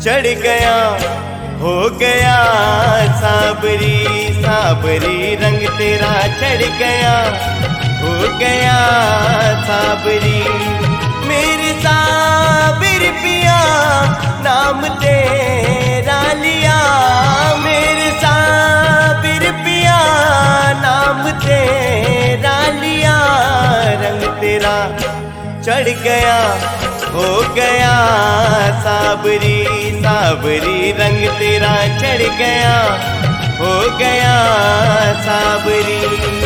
चढ़ गया हो गया साबरी साबरी रंग तेरा चढ़ गया हो गया साबरी मेरे साबिर पिया नाम तेरा लिया मेरे साबिर पिया नाम तेरा लिया रंग तेरा चढ़ गया हो गया साबरी साबरी रंग तेरा चढ़ गया हो गया साबरी।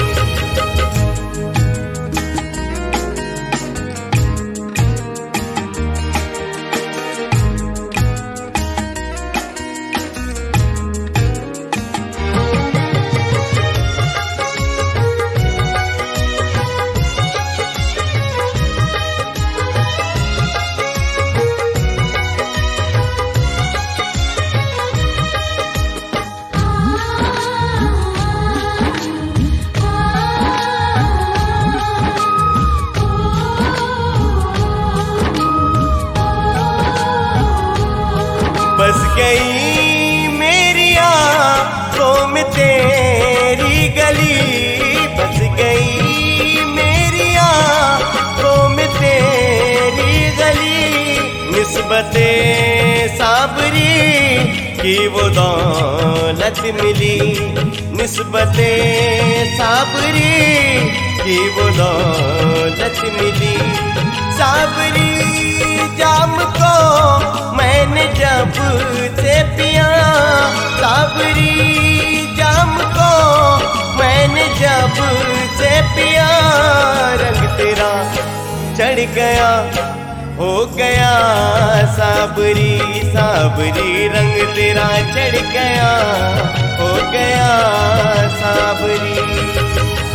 बस गई मेरी आँखों में तेरी गली बस गई मेरी आँखों में तेरी गली निस्बते साबरी की वो दौलत मिली निस्बते साबरी की वो दौलत मिली साबरी जाम को मैंने जब से पिया साबरी जाम को मैंने जब से पिया रंग तेरा चढ़ गया हो गया साबरी साबरी रंग तेरा चढ़ गया हो गया साबरी।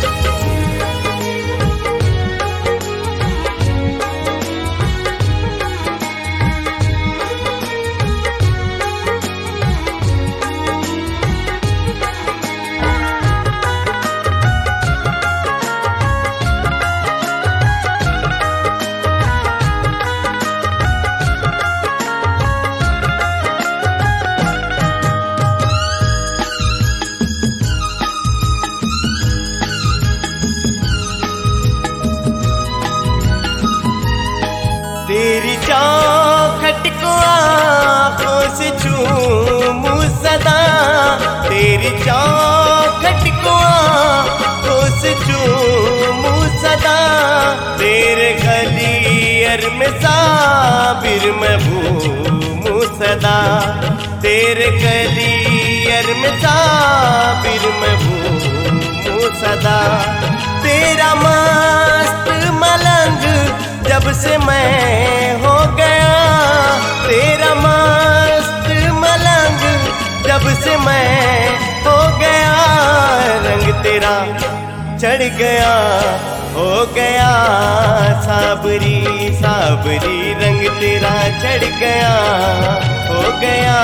तेरी चौखट को आँखों से चूमूं सदा तेरी चौखट को आँखों से चूमूं सदा तेरे गलियर में साबिर मैं घूमूं सदा तेरे गलियर में साबिर मैं घूमूं सदा तेरा मस्त मलंग जब से मैं हो गया तेरा मस्त मलंग जब से मैं हो गया रंग तेरा चढ़ गया हो गया साबरी साबरी रंग तेरा चढ़ गया हो गया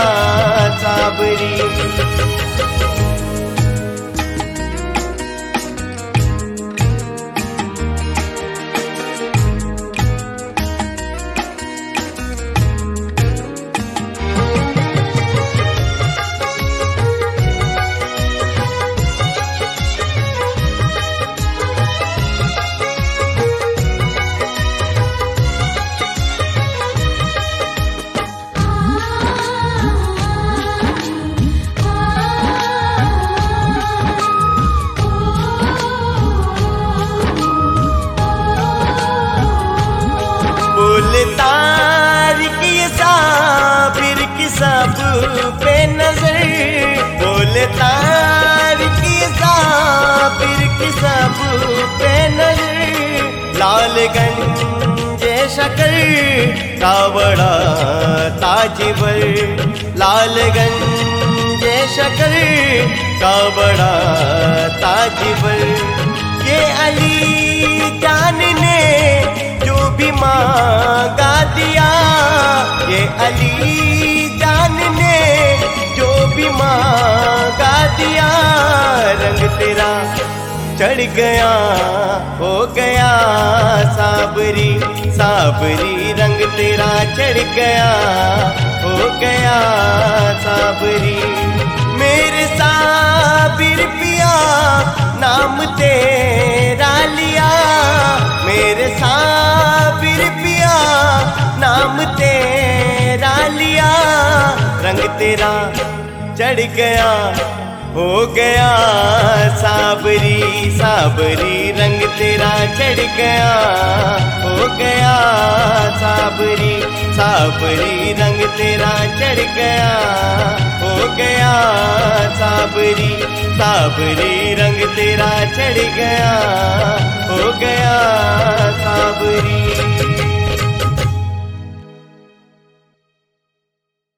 साबरी। तारिक ये साबिर की सब पे नजर बोले तारिक ये साबिर की सब पे नजर लालगंज शकर का बड़ा ताजवर लालगंज शकर का बड़ा ताजवर ये अली जान ने जो भी मांगा दिया ये अली जान ने जो भी मांगा दिया रंग तेरा चढ़ गया, हो गया साबरी, साबरी रंग तेरा चढ़ गया, हो गया साबरी। मेरे साबिर पिया नाम तेरा लिया, मेरे साबिर पिया नाम तेरा लिया, रंग तेरा चढ़ गया, हो गया साबरी, साबरी रंग तेरा चढ़ गया, हो गया साबरी, साबरी रंग तेरा चढ़ गया, हो गया साबरी, साबरी रंग तेरा चढ़ गया।